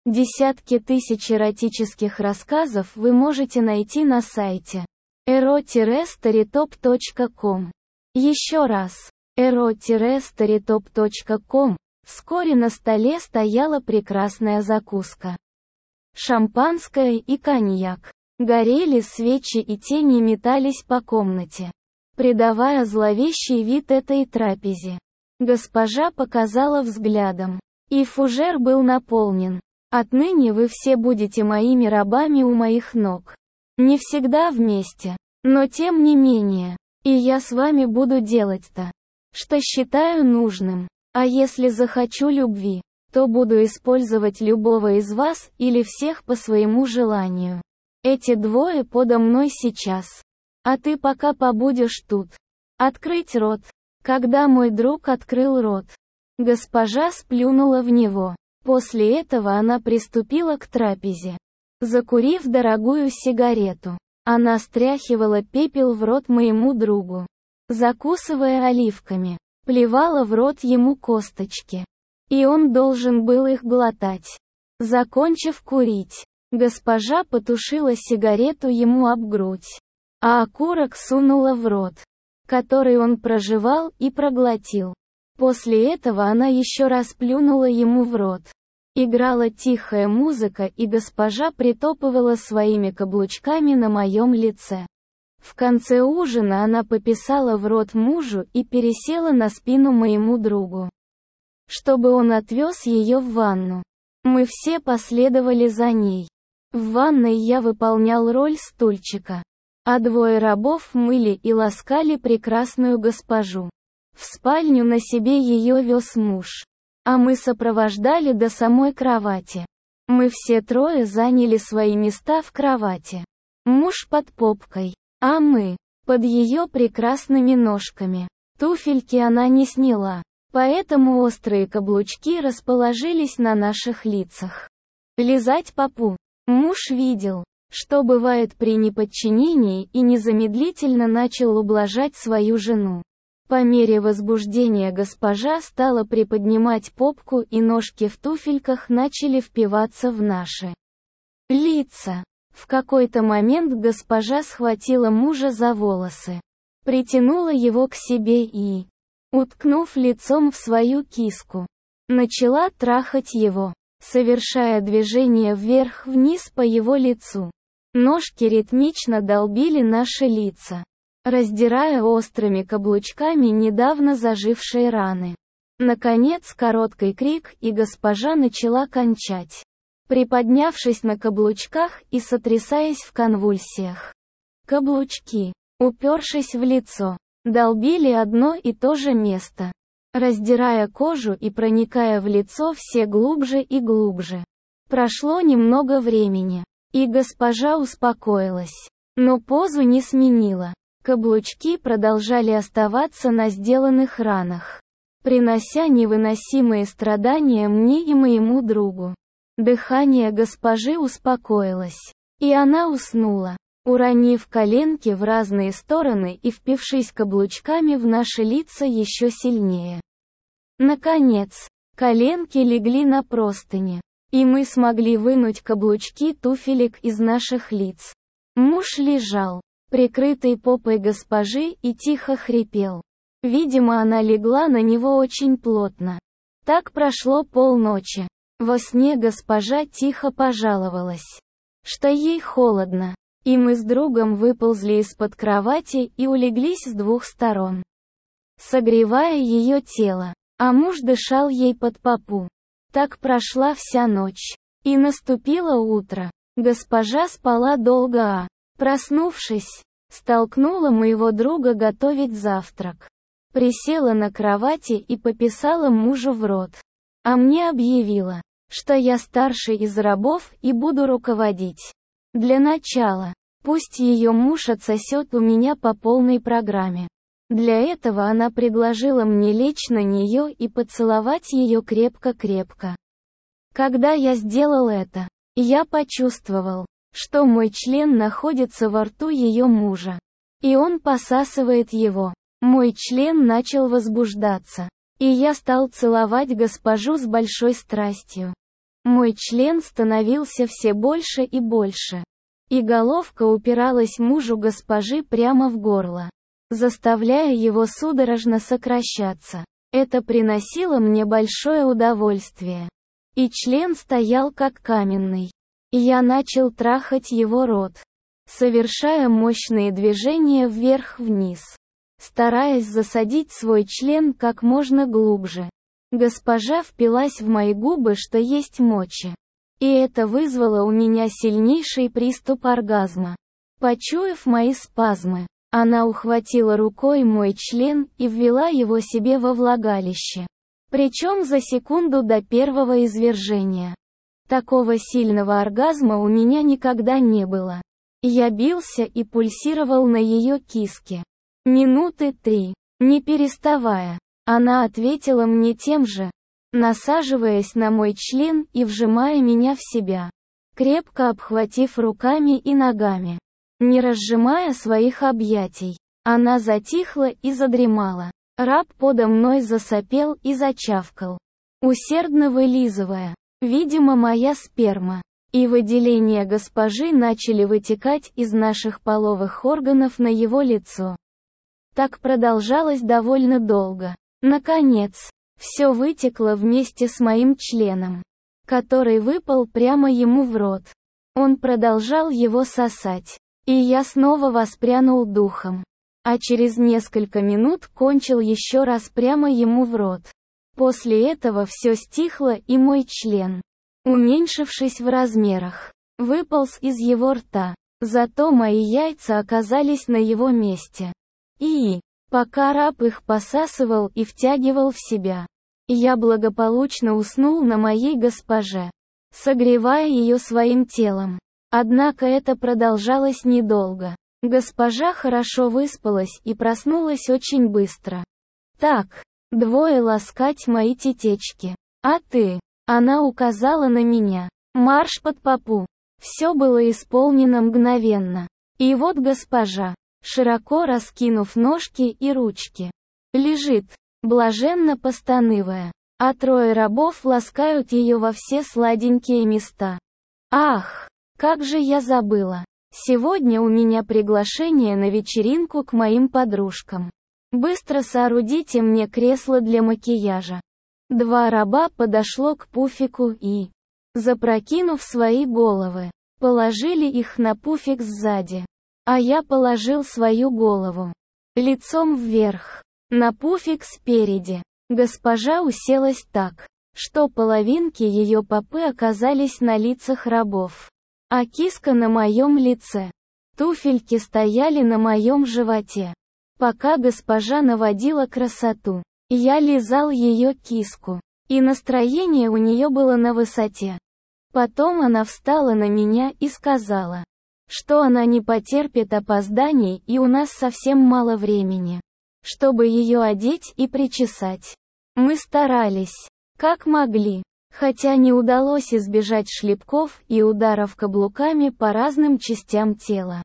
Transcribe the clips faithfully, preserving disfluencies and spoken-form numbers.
Десятки тысяч эротических рассказов вы можете найти на сайте эро старитоп точка ком. Еще раз, эро старитоп точка ком. Вскоре на столе стояла прекрасная закуска. Шампанское и коньяк. Горели свечи и тени метались по комнате, придавая зловещий вид этой трапезе. Госпожа показала взглядом. И фужер был наполнен. Отныне вы все будете моими рабами у моих ног. Не всегда вместе, но тем не менее. И я с вами буду делать-то, что считаю нужным. А если захочу любви, то буду использовать любого из вас или всех по своему желанию. Эти двое подо мной сейчас. А ты пока побудешь тут. Открыть рот. Когда мой друг открыл рот, госпожа сплюнула в него. После этого она приступила к трапезе. Закурив дорогую сигарету, она стряхивала пепел в рот моему другу, закусывая оливками, плевала в рот ему косточки. И он должен был их глотать. Закончив курить, госпожа потушила сигарету ему об грудь, а окурок сунула в рот, который он прожевал и проглотил. После этого она еще раз плюнула ему в рот. Играла тихая музыка, и госпожа притопывала своими каблучками на моем лице. В конце ужина она пописала в рот мужу и пересела на спину моему другу, чтобы он отвез ее в ванну. Мы все последовали за ней. В ванной я выполнял роль стульчика, а двое рабов мыли и ласкали прекрасную госпожу. В спальню на себе ее вез муж, а мы сопровождали до самой кровати. Мы все трое заняли свои места в кровати. Муж под попкой, а мы под ее прекрасными ножками. Туфельки она не сняла, поэтому острые каблучки расположились на наших лицах. Лизать попу. Муж видел, что бывает при неподчинении, и незамедлительно начал ублажать свою жену. По мере возбуждения госпожа стала приподнимать попку, и ножки в туфельках начали впиваться в наши лица. В какой-то момент госпожа схватила мужа за волосы, притянула его к себе и, уткнув лицом в свою киску, начала трахать его, совершая движение вверх-вниз по его лицу. Ножки ритмично долбили наши лица, раздирая острыми каблучками недавно зажившие раны. Наконец короткий крик, и госпожа начала кончать, приподнявшись на каблучках и сотрясаясь в конвульсиях. Каблучки, упершись в лицо, долбили одно и то же место, раздирая кожу и проникая в лицо все глубже и глубже. Прошло немного времени, и госпожа успокоилась, но позу не сменила. Каблучки продолжали оставаться на сделанных ранах, принося невыносимые страдания мне и моему другу. Дыхание госпожи успокоилось, и она уснула, уронив коленки в разные стороны и впившись каблучками в наши лица еще сильнее. Наконец, коленки легли на простыни, и мы смогли вынуть каблучки туфелек из наших лиц. Муж лежал, прикрытый попой госпожи, и тихо хрипел. Видимо, она легла на него очень плотно. Так прошло полночи. Во сне госпожа тихо пожаловалась, что ей холодно, и мы с другом выползли из-под кровати и улеглись с двух сторон, согревая ее тело, а муж дышал ей под попу. Так прошла вся ночь, и наступило утро. Госпожа спала долго, а, проснувшись, столкнула моего друга готовить завтрак. Присела на кровати и пописала мужу в рот. А мне объявила, что я старший из рабов и буду руководить. Для начала, пусть ее муж отсосет у меня по полной программе. Для этого она предложила мне лечь на нее и поцеловать ее крепко-крепко. Когда я сделал это, я почувствовал, что мой член находится во рту ее мужа, и он посасывает его. Мой член начал возбуждаться, и я стал целовать госпожу с большой страстью. Мой член становился все больше и больше. И головка упиралась мужу госпожи прямо в горло, заставляя его судорожно сокращаться. Это приносило мне большое удовольствие. И член стоял как каменный. И я начал трахать его рот, совершая мощные движения вверх-вниз, стараясь засадить свой член как можно глубже. Госпожа впилась в мои губы, что есть мочи. И это вызвало у меня сильнейший приступ оргазма. Почуяв мои спазмы, она ухватила рукой мой член и ввела его себе во влагалище. Причем за секунду до первого извержения. Такого сильного оргазма у меня никогда не было. Я бился и пульсировал на ее киске. Минуты три, не переставая. Она ответила мне тем же, насаживаясь на мой член и вжимая меня в себя, крепко обхватив руками и ногами. Не разжимая своих объятий, она затихла и задремала. Раб подо мной засопел и зачавкал, усердно вылизывая, видимо, моя сперма. И выделения госпожи начали вытекать из наших половых органов на его лицо. Так продолжалось довольно долго. Наконец, все вытекло вместе с моим членом, который выпал прямо ему в рот. Он продолжал его сосать. И я снова воспрянул духом. А через несколько минут кончил еще раз прямо ему в рот. После этого все стихло, и мой член, уменьшившись в размерах, выполз из его рта. Зато мои яйца оказались на его месте. И, пока раб их посасывал и втягивал в себя, я благополучно уснул на моей госпоже, согревая ее своим телом. Однако это продолжалось недолго. Госпожа хорошо выспалась и проснулась очень быстро. Так, двое ласкать мои тетечки. А ты? Она указала на меня. Марш под попу. Все было исполнено мгновенно. И вот госпожа, широко раскинув ножки и ручки, лежит, блаженно постанывая, а трое рабов ласкают ее во все сладенькие места. Ах! Как же я забыла. Сегодня у меня приглашение на вечеринку к моим подружкам. Быстро соорудите мне кресло для макияжа. Два раба подошло к пуфику и, запрокинув свои головы, положили их на пуфик сзади. А я положил свою голову лицом вверх, на пуфик спереди. Госпожа уселась так, что половинки ее попы оказались на лицах рабов. А киска на моем лице. Туфельки стояли на моем животе. Пока госпожа наводила красоту, я лизал ее киску. И настроение у нее было на высоте. Потом она встала на меня и сказала, что она не потерпит опозданий и у нас совсем мало времени, чтобы ее одеть и причесать. Мы старались, как могли. Хотя не удалось избежать шлепков и ударов каблуками по разным частям тела.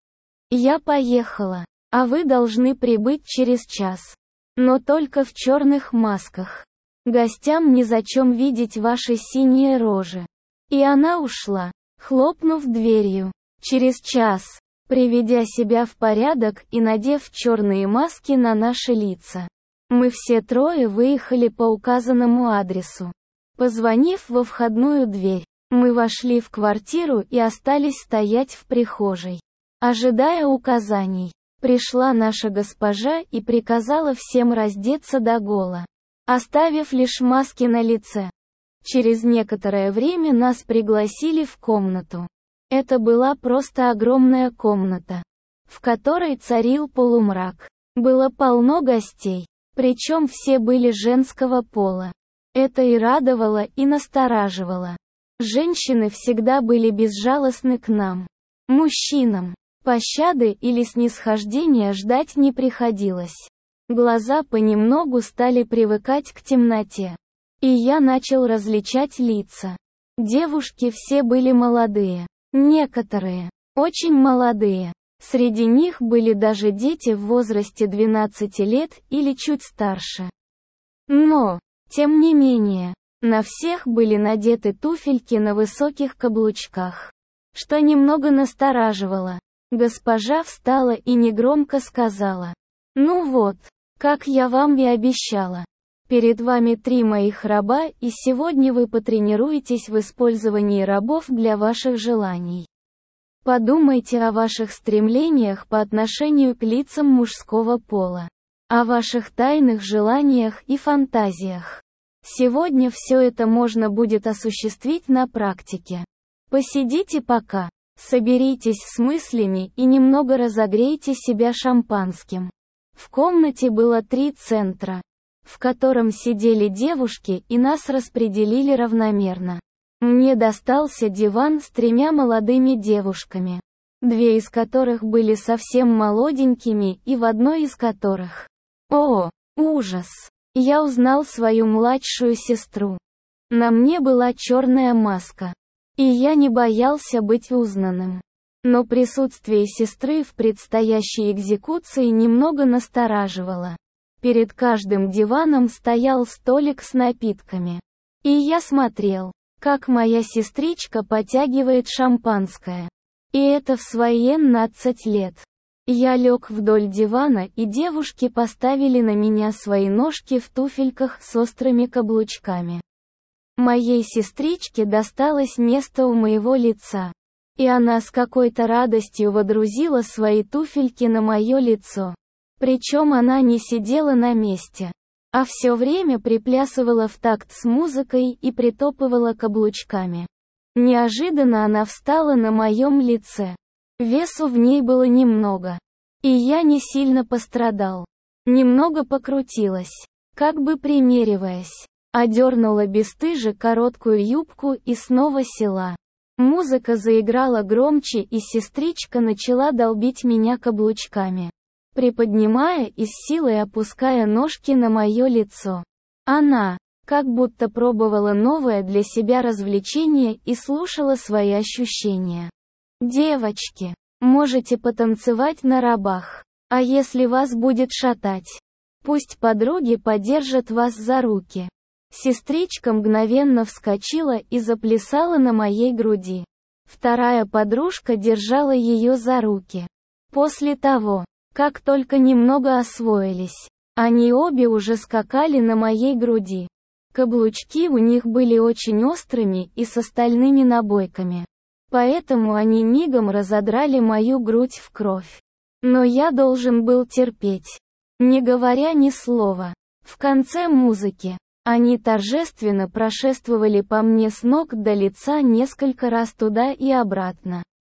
Я поехала, а вы должны прибыть через час. Но только в черных масках. Гостям незачем видеть ваши синие рожи. И она ушла, хлопнув дверью. Через час, приведя себя в порядок и надев черные маски на наши лица, мы все трое выехали по указанному адресу. Позвонив во входную дверь, мы вошли в квартиру и остались стоять в прихожей, ожидая указаний. Пришла наша госпожа и приказала всем раздеться догола, оставив лишь маски на лице. Через некоторое время нас пригласили в комнату. Это была просто огромная комната, в которой царил полумрак. Было полно гостей, причем все были женского пола. Это и радовало, и настораживало. Женщины всегда были безжалостны к нам. Мужчинам пощады или снисхождения ждать не приходилось. Глаза понемногу стали привыкать к темноте. И я начал различать лица. Девушки все были молодые. Некоторые очень молодые. Среди них были даже дети в возрасте двенадцати лет или чуть старше. Но, тем не менее, На всех были надеты туфельки на высоких каблучках, что немного настораживало. Госпожа встала и негромко сказала: «Ну вот, как я вам и обещала. Перед вами три моих раба, и сегодня вы потренируетесь в использовании рабов для ваших желаний. Подумайте о ваших стремлениях по отношению к лицам мужского пола, о ваших тайных желаниях и фантазиях. Сегодня все это можно будет осуществить на практике. Посидите пока, соберитесь с мыслями и немного разогрейте себя шампанским». В комнате было три центра, в котором сидели девушки, и нас распределили равномерно. Мне достался диван с тремя молодыми девушками, две из которых были совсем молоденькими, и в одной из которых... О, ужас! Я узнал свою младшую сестру. На мне была черная маска, и я не боялся быть узнанным. Но присутствие сестры в предстоящей экзекуции немного настораживало. Перед каждым диваном стоял столик с напитками. И я смотрел, как моя сестричка потягивает шампанское. И это в свои двенадцать лет. Я лег вдоль дивана, и девушки поставили на меня свои ножки в туфельках с острыми каблучками. Моей сестричке досталось место у моего лица. И она с какой-то радостью водрузила свои туфельки на мое лицо. Причем она не сидела на месте, а все время приплясывала в такт с музыкой и притопывала каблучками. Неожиданно она встала на моем лице. Весу в ней было немного. И я не сильно пострадал. Немного покрутилась, как бы примериваясь. Одернула бесстыже короткую юбку и снова села. Музыка заиграла громче, и сестричка начала долбить меня каблучками, приподнимая и с силой опуская ножки на мое лицо. Она, как будто пробовала новое для себя развлечение и слушала свои ощущения. «Девочки, можете потанцевать на рабах. А если вас будет шатать, пусть подруги подержат вас за руки». Сестричка мгновенно вскочила и заплясала на моей груди. Вторая подружка держала ее за руки. После того, как только немного освоились, они обе уже скакали на моей груди. Каблучки у них были очень острыми и с остальными набойками. Поэтому они мигом разодрали мою грудь в кровь. Но я должен был терпеть, не говоря ни слова. В конце музыки они торжественно прошествовали по мне с ног до лица несколько раз туда и обратно.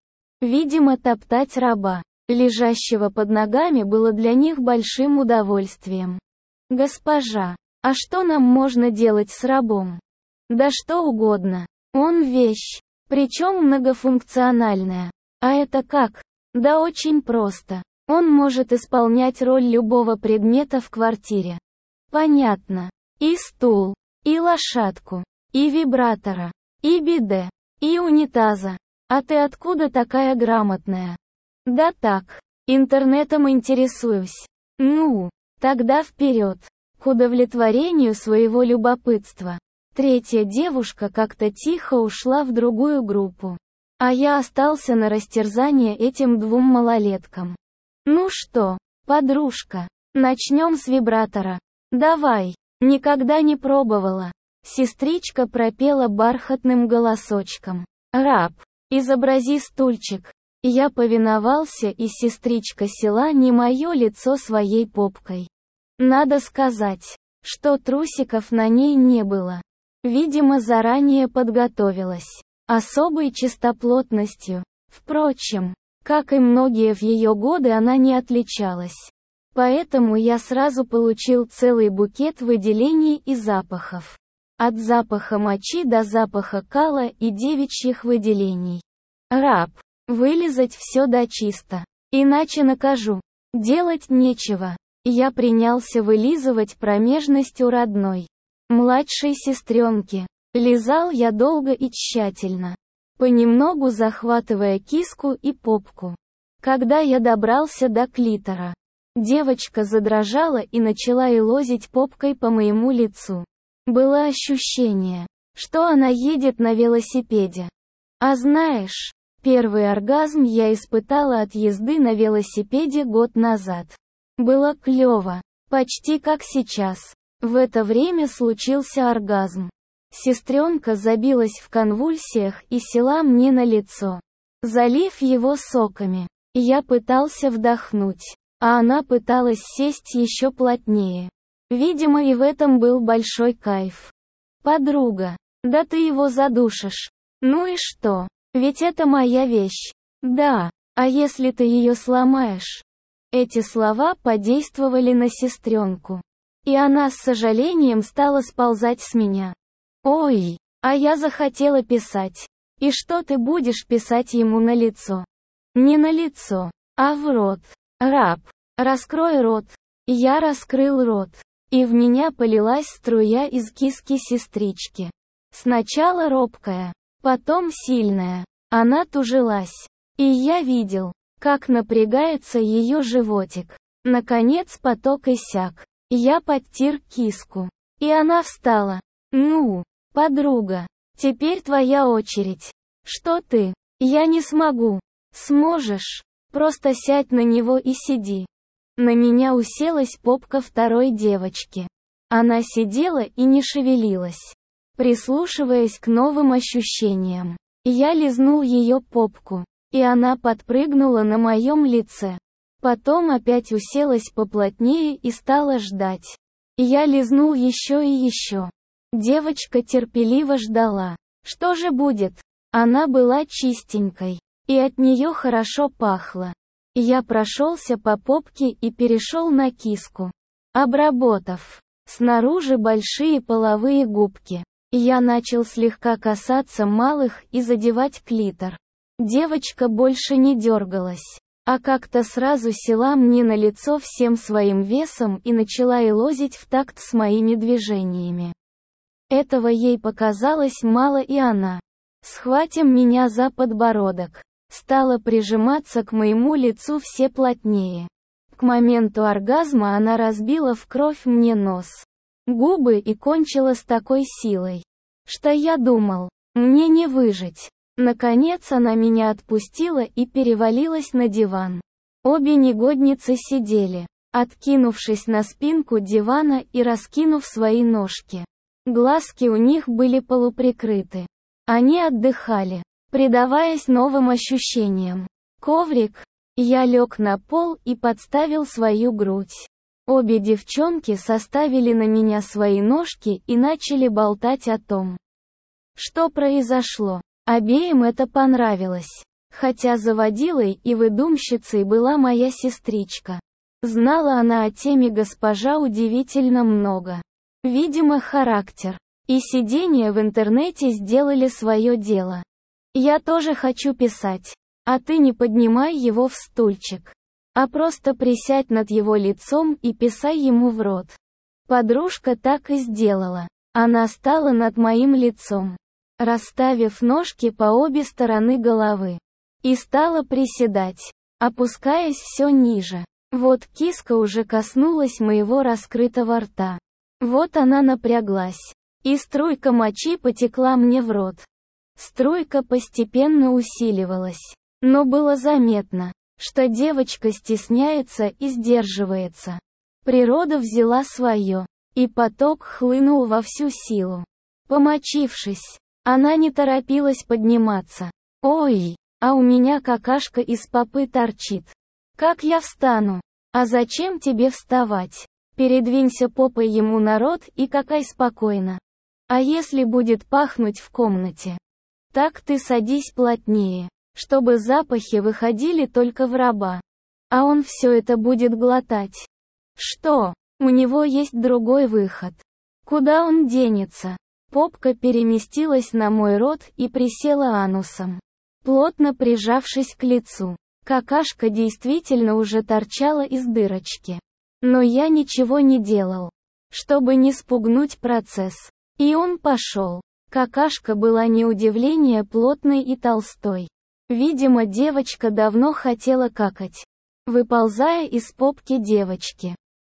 Видимо, топтать раба, лежащего под ногами, было для них большим удовольствием. «Госпожа, а что нам можно делать с рабом?» «Да что угодно. Он вещь, причем многофункциональная». «А это как?» «Да очень просто. Он может исполнять роль любого предмета в квартире». «Понятно. И стул, и лошадку, и вибратора, и биде, и унитаза. А ты откуда такая грамотная?» «Да так, интернетом интересуюсь». «Ну, тогда вперед, к удовлетворению своего любопытства». Третья девушка как-то тихо ушла в другую группу. А я остался на растерзание этим двум малолеткам. «Ну что, подружка, начнем с вибратора?» «Давай». «Никогда не пробовала». Сестричка пропела бархатным голосочком. «Раб, изобрази стульчик». Я повиновался, и сестричка села не мое лицо своей попкой. Надо сказать, что трусиков на ней не было. Видимо, заранее подготовилась. Особой чистоплотностью. Впрочем, как и многие в ее годы, она не отличалась. Поэтому я сразу получил целый букет выделений и запахов. От запаха мочи до запаха кала и девичьих выделений. «Раб, вылизать все дочисто. Иначе накажу». Делать нечего. Я принялся вылизывать промежность у родной, младшей сестренки. Лизал я долго и тщательно, понемногу захватывая киску и попку. Когда я добрался до клитора, девочка задрожала и начала елозить попкой по моему лицу. Было ощущение, что она едет на велосипеде. А знаешь, первый оргазм я испытала от езды на велосипеде год назад. Было клёво, почти как сейчас. В это время случился оргазм. Сестренка забилась в конвульсиях и села мне на лицо, залив его соками. Я пытался вдохнуть, а она пыталась сесть еще плотнее. Видимо, и в этом был большой кайф. Подруга, да ты его задушишь. Ну и что? Ведь это моя вещь. Да, а если ты ее сломаешь? Эти слова подействовали на сестренку. И она с сожалением стала сползать с меня. Ой, а я захотела писать. И что ты будешь писать ему на лицо? Не на лицо, а в рот. Раб, раскрой рот. Я раскрыл рот. И в меня полилась струя из киски сестрички. Сначала робкая, потом сильная. Она тужилась. И я видел, как напрягается ее животик. Наконец поток иссяк. Я подтер киску. И она встала. Ну, подруга, теперь твоя очередь. Что ты? Я не смогу. Сможешь. Просто сядь на него и сиди. На меня уселась попка второй девочки. Она сидела и не шевелилась, прислушиваясь к новым ощущениям. Я лизнул ее попку, и она подпрыгнула на моем лице. Потом опять уселась поплотнее и стала ждать. Я лизнул еще и еще. Девочка терпеливо ждала. Что же будет? Она была чистенькой, и от нее хорошо пахло. Я прошелся по попке и перешел на киску, обработав снаружи большие половые губки. Я начал слегка касаться малых и задевать клитор. Девочка больше не дергалась, а как-то сразу села мне на лицо всем своим весом и начала елозить в такт с моими движениями. Этого ей показалось мало, и она, схватив меня за подбородок, стала прижиматься к моему лицу все плотнее. К моменту оргазма она разбила в кровь мне нос, губы и кончила с такой силой, что я думал, мне не выжить. Наконец она меня отпустила и перевалилась на диван. Обе негодницы сидели, откинувшись на спинку дивана и раскинув свои ножки. Глазки у них были полуприкрыты. Они отдыхали, предаваясь новым ощущениям. Коврик. Я лег на пол и подставил свою грудь. Обе девчонки составили на меня свои ножки и начали болтать о том, что произошло. Обеим это понравилось. Хотя заводилой и выдумщицей была моя сестричка. Знала она о теме госпожа удивительно много. Видимо, характер и сидение в интернете сделали свое дело. Я тоже хочу писать. А ты не поднимай его в стульчик, а просто присядь над его лицом и писай ему в рот. Подружка так и сделала. Она стала над моим лицом, расставив ножки по обе стороны головы, и стала приседать, опускаясь все ниже. Вот киска уже коснулась моего раскрытого рта. Вот она напряглась, и струйка мочи потекла мне в рот. Струйка постепенно усиливалась, но было заметно, что девочка стесняется и сдерживается. Природа взяла свое, и поток хлынул во всю силу. Помочившись, она не торопилась подниматься. Ой, а у меня какашка из попы торчит. Как я встану? А зачем тебе вставать? Передвинься попой ему на рот и какай спокойно. А если будет пахнуть в комнате? Так ты садись плотнее, чтобы запахи выходили только в раба. А он все это будет глотать. Что? У него есть другой выход. Куда он денется? Попка переместилась на мой рот и присела анусом, плотно прижавшись к лицу. Какашка действительно уже торчала из дырочки. Но я ничего не делал, чтобы не спугнуть процесс. И он пошел. Какашка была на удивление плотной и толстой. Видимо, девочка давно хотела какать. Выползая из попки девочки,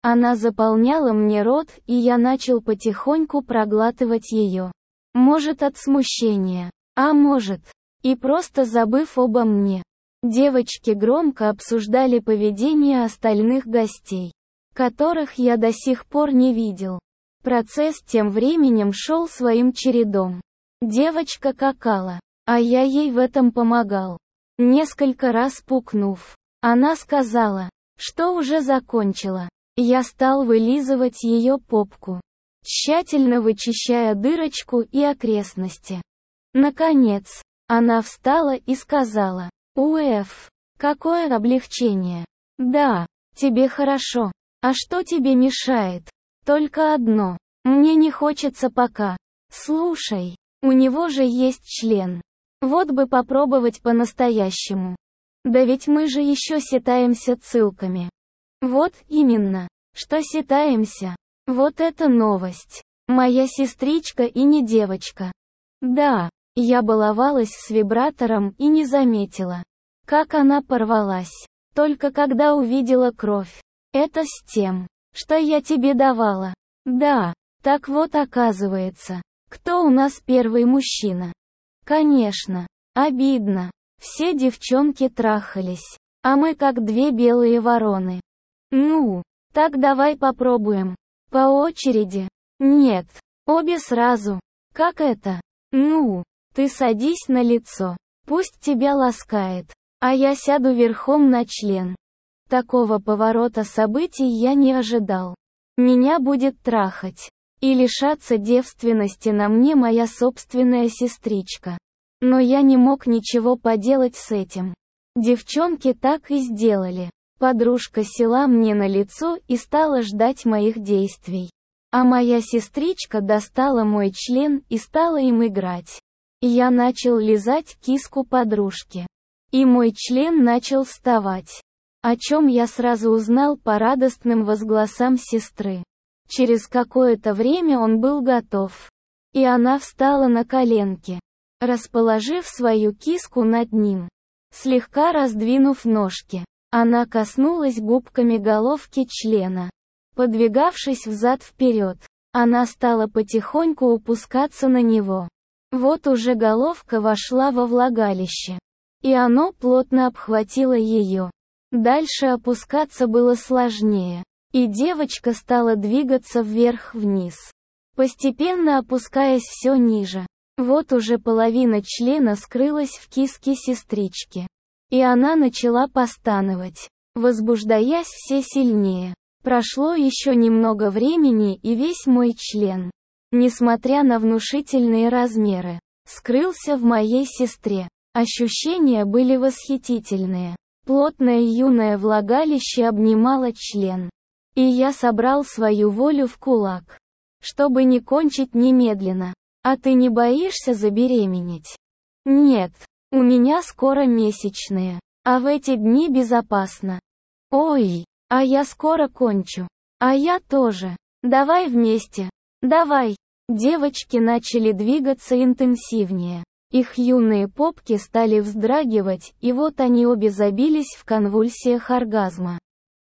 Она заполняла мне рот, и я начал потихоньку проглатывать ее. Может, от смущения, а может, и просто забыв обо мне. Девочки громко обсуждали поведение остальных гостей, которых я до сих пор не видел. Процесс тем временем шел своим чередом. Девочка какала, а я ей в этом помогал. Несколько раз пукнув, она сказала, что уже закончила. Я стал вылизывать ее попку, тщательно вычищая дырочку и окрестности. Наконец, она встала и сказала: «Уэф, какое облегчение! Да, тебе хорошо. А что тебе мешает? Только одно. Мне не хочется пока. Слушай, у него же есть член. Вот бы попробовать по-настоящему. Да ведь мы же еще ситаемся цылками». Вот именно, что ситаемся. Вот это новость. Моя сестричка и не девочка. Да, я баловалась с вибратором и не заметила, как она порвалась. Только когда увидела кровь. Это с тем, что я тебе давала. Да, так вот оказывается, кто у нас первый мужчина. Конечно, обидно. Все девчонки трахались, а мы как две белые вороны. Ну, так давай попробуем. По очереди. Нет, обе сразу. Как это? Ну, ты садись на лицо. Пусть тебя ласкает. А я сяду верхом на член. Такого поворота событий я не ожидал. Меня будет трахать и лишаться девственности на мне моя собственная сестричка. Но я не мог ничего поделать с этим. Девчонки так и сделали. Подружка села мне на лицо и стала ждать моих действий. А моя сестричка достала мой член и стала им играть. Я начал лизать киску подружки. И мой член начал вставать. О чем я сразу узнал по радостным возгласам сестры. Через какое-то время он был готов. И она встала на коленки, расположив свою киску над ним. Слегка раздвинув ножки, она коснулась губками головки члена. Подвигавшись взад-вперед, она стала потихоньку опускаться на него. Вот уже головка вошла во влагалище. И оно плотно обхватило ее. Дальше опускаться было сложнее. И девочка стала двигаться вверх-вниз, постепенно опускаясь все ниже. Вот уже половина члена скрылась в киске сестрички. И она начала постановать, возбуждаясь все сильнее. Прошло еще немного времени, и весь мой член, несмотря на внушительные размеры, скрылся в моей сестре. Ощущения были восхитительные. Плотное юное влагалище обнимало член. И я собрал свою волю в кулак, чтобы не кончить немедленно. А ты не боишься забеременеть? Нет. У меня скоро месячные, а в эти дни безопасно. Ой, а я скоро кончу. А я тоже. Давай вместе. Давай. Девочки начали двигаться интенсивнее. Их юные попки стали вздрагивать, и вот они обе забились в конвульсиях оргазма.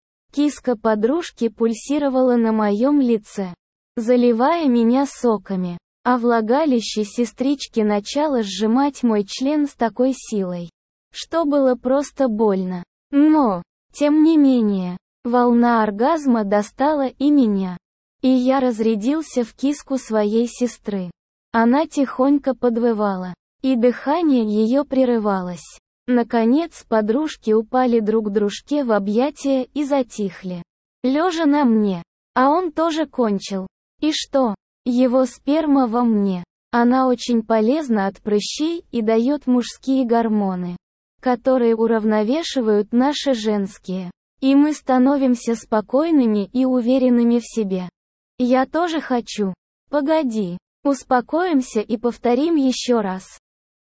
Киска подружки пульсировала на моем лице, заливая меня соками. А влагалище сестрички начало сжимать мой член с такой силой, что было просто больно. Но, тем не менее, волна оргазма достала и меня. И я разрядился в киску своей сестры. Она тихонько подвывала, и дыхание ее прерывалось. Наконец подружки упали друг дружке в объятия и затихли. Лежа на мне. А он тоже кончил. И что? Его сперма во мне. Она очень полезна от прыщей и дает мужские гормоны, которые уравновешивают наши женские. И мы становимся спокойными и уверенными в себе. Я тоже хочу. Погоди. Успокоимся и повторим еще раз.